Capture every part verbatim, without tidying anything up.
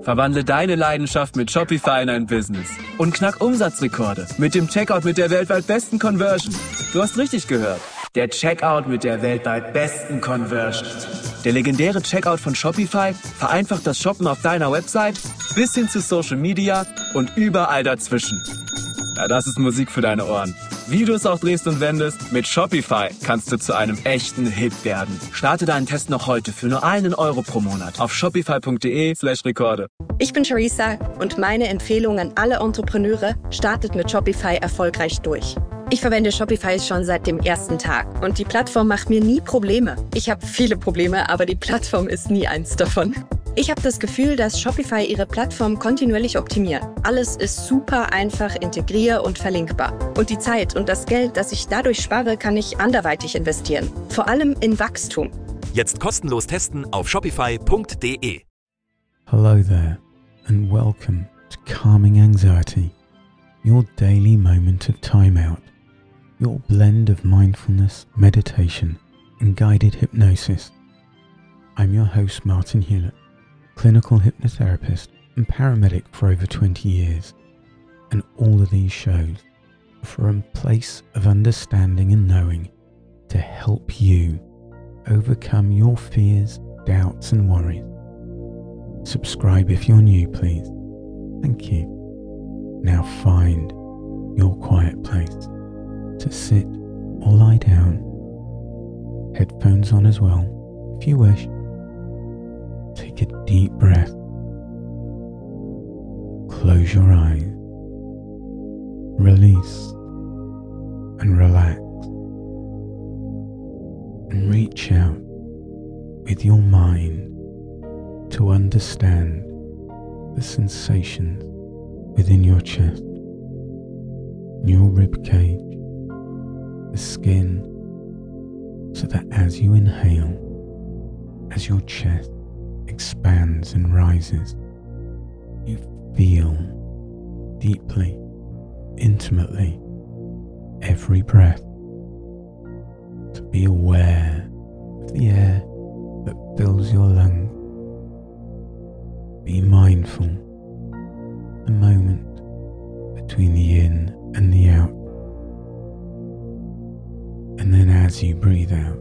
Verwandle deine Leidenschaft mit Shopify in ein Business und knack Umsatzrekorde mit dem Checkout mit der weltweit besten Conversion. Du hast richtig gehört. Der Checkout mit der weltweit besten Conversion. Der legendäre Checkout von Shopify vereinfacht das Shoppen auf deiner Website bis hin zu Social Media und überall dazwischen. Ja, das ist Musik für deine Ohren. Wie du es auch drehst und wendest, mit Shopify kannst du zu einem echten Hit werden. Starte deinen Test noch heute für nur einen Euro pro Monat auf shopify.de slash Rekorde. Ich bin Charissa und meine Empfehlung an alle Entrepreneure: startet mit Shopify erfolgreich durch. Ich verwende Shopify schon seit dem ersten Tag und die Plattform macht mir nie Probleme. Ich habe viele Probleme, aber die Plattform ist nie eins davon. Ich habe das Gefühl, dass Shopify ihre Plattform kontinuierlich optimiert. Alles ist super einfach integrier- und verlinkbar. Und die Zeit und das Geld, das ich dadurch spare, kann ich anderweitig investieren. Vor allem in Wachstum. Jetzt kostenlos testen auf shopify punkt de. Hello there and welcome to Calming Anxiety, your daily moment of time out, your blend of mindfulness, meditation and guided hypnosis. I'm your host Martin Hewlett, clinical hypnotherapist and paramedic for over twenty years, and all of these shows are from a place of understanding and knowing to help you overcome your fears, doubts and worries. Subscribe if you're new, please. Thank you. Now find your quiet place to sit or lie down. Headphones on as well, if you wish. Take a deep breath. Close your eyes. Release and relax. And reach out with your mind to understand the sensations within your chest, your rib cage, the skin, so that as you inhale, as your chest expands and rises, you feel deeply, intimately every breath. To be aware of the air that fills your lungs. Be mindful the moment between the in and the out. And then as you breathe out,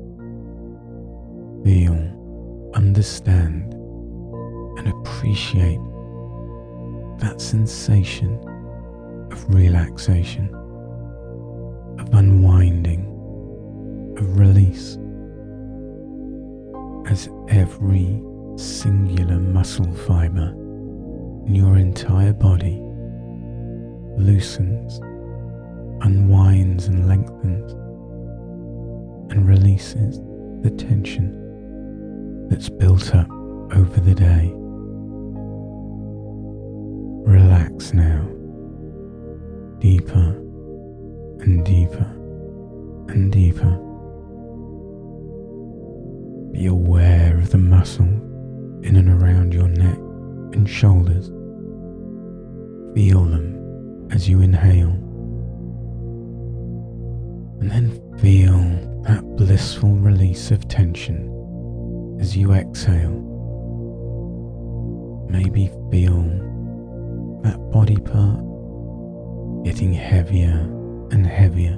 feel, understand and appreciate that sensation of relaxation, of unwinding, of release, as every singular muscle fibre in your entire body loosens, unwinds and lengthens and releases the tension that's built up over the day. Relax now, deeper and deeper and deeper. Be aware of the muscles in and around your neck and shoulders. Feel them as you inhale, and then feel that blissful release of tension as you exhale. Maybe feel that body part getting heavier and heavier,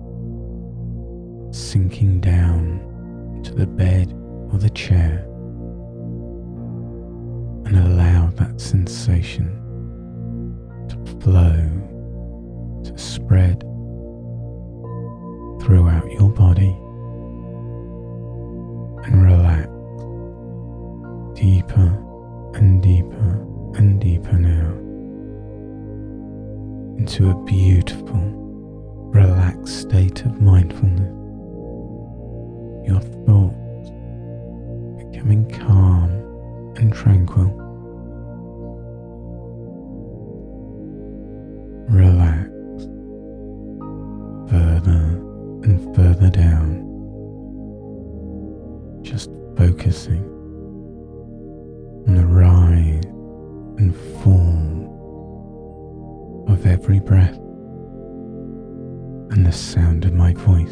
sinking down into the bed or the chair, and allow that sensation to flow, to spread throughout your body, and relax deeper and deeper and deeper now into a beautiful, relaxed state of mindfulness. Your thoughts becoming calm and tranquil. Relax further and further down, just focusing on the rise and fall of every breath and the sound of my voice.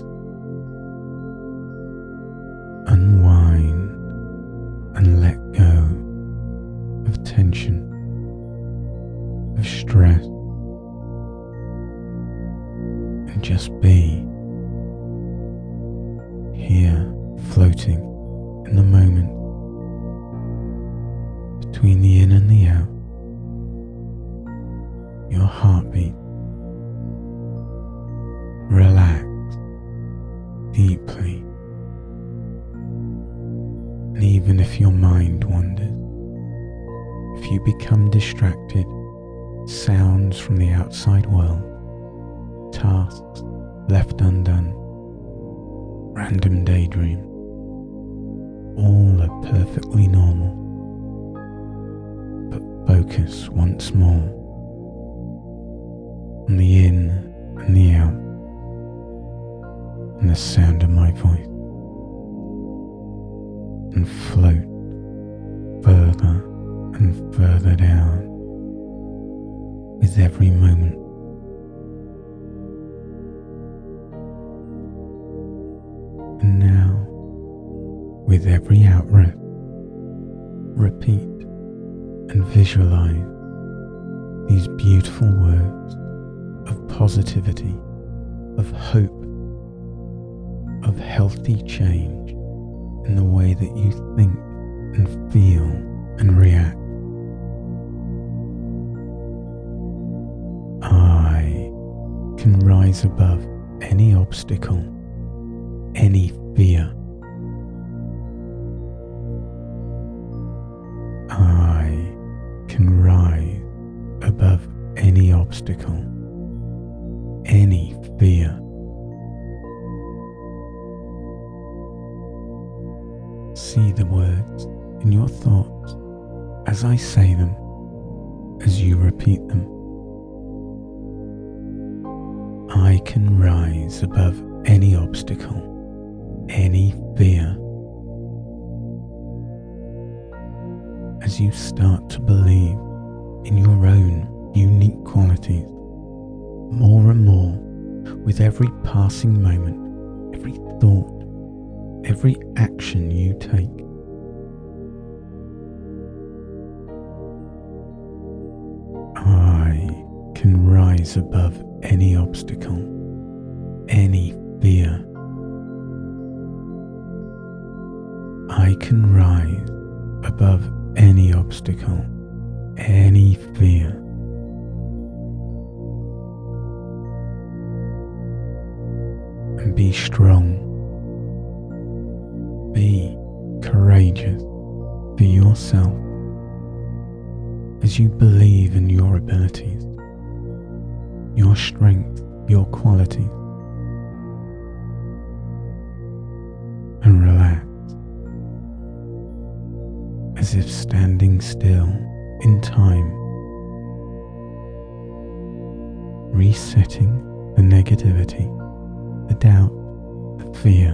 Unwind and let go of tension stress, and just be here, floating in the moment, between the in and the out, your heartbeat. Relax deeply, and even if your mind wanders, if you become distracted, sounds from the outside world, tasks left undone, random daydream, all are perfectly normal. But focus once more on the in and the out, and the sound of my voice, and float further and further down with every moment. And now, with every out-breath, repeat and visualize these beautiful words of positivity, of hope, of healthy change in the way that you think and feel and react. I can rise above any obstacle, any fear. I can rise above any obstacle, any fear. See the words in your thoughts as I say them, as you repeat them. I can rise above any obstacle, any fear. As you start to believe in your own unique qualities, more and more with every passing moment, every thought, every action you take. I can rise above any obstacle, any fear. I can rise above any obstacle, any fear. And be strong. Be courageous for yourself as you believe in your abilities, your strength, your qualities, and relax as if standing still in time, resetting the negativity, the doubt, the fear,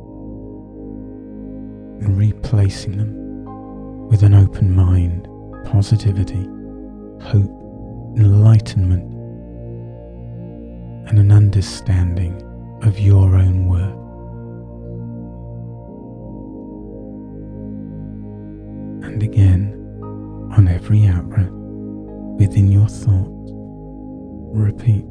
and replacing them with an open mind, positivity, hope, enlightenment, and an understanding of your own worth. And again, on every out-breath, within your thoughts, repeat,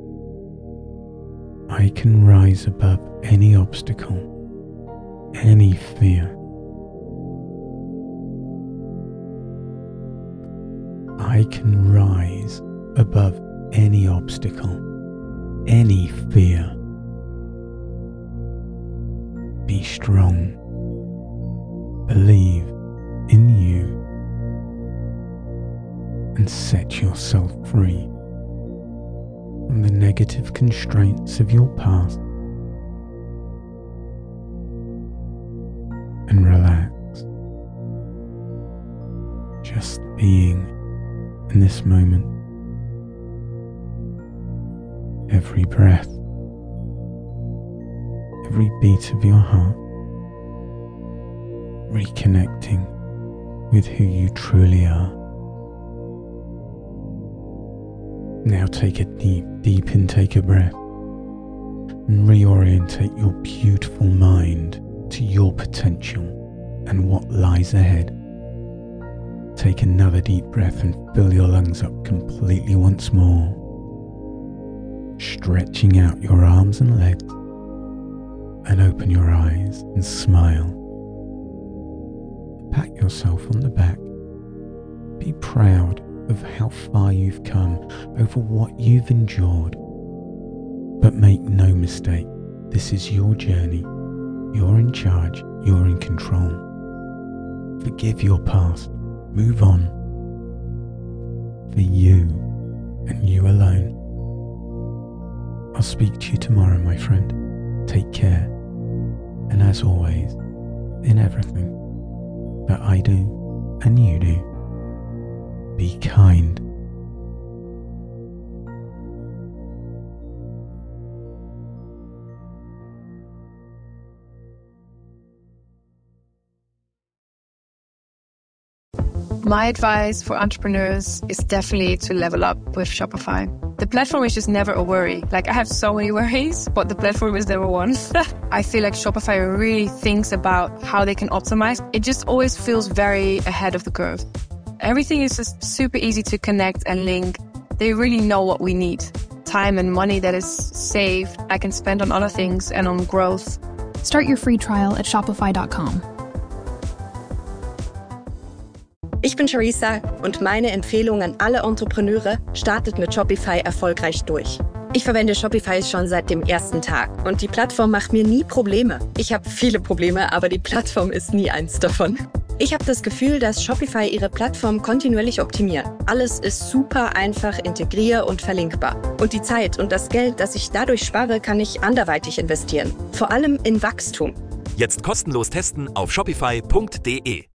I can rise above any obstacle, any fear. I can rise above any obstacle, any fear. Be strong. Believe in you and set yourself free from the negative constraints of your past and relax, just being in this moment. Every breath, every beat of your heart, reconnecting with who you truly are. Now take a deep, deep intake of breath and reorientate your beautiful mind to your potential and what lies ahead. Take another deep breath and fill your lungs up completely once more. Stretching out your arms and legs, and open your eyes and smile. Pat yourself on the back. Be proud of how far you've come, over what you've endured. But make no mistake, this is your journey. You're in charge, you're in control. Forgive your past, move on. For you, and you alone. I'll speak to you tomorrow, my friend. Take care. And as always, in everything that I do and you do, be kind. My advice for entrepreneurs is definitely to level up with Shopify. The platform is just never a worry. Like, I have so many worries, but the platform is never one. I feel like Shopify really thinks about how they can optimize. It just always feels very ahead of the curve. Everything is just super easy to connect and link. They really know what we need. Time and money that is saved, I can spend on other things and on growth. Start your free trial at shopify dot com. Ich bin Charissa und meine Empfehlung an alle Entrepreneure: startet mit Shopify erfolgreich durch. Ich verwende Shopify schon seit dem ersten Tag und die Plattform macht mir nie Probleme. Ich habe viele Probleme, aber die Plattform ist nie eins davon. Ich habe das Gefühl, dass Shopify ihre Plattform kontinuierlich optimiert. Alles ist super einfach integrier- und verlinkbar. Und die Zeit und das Geld, das ich dadurch spare, kann ich anderweitig investieren. Vor allem in Wachstum. Jetzt kostenlos testen auf shopify punkt de.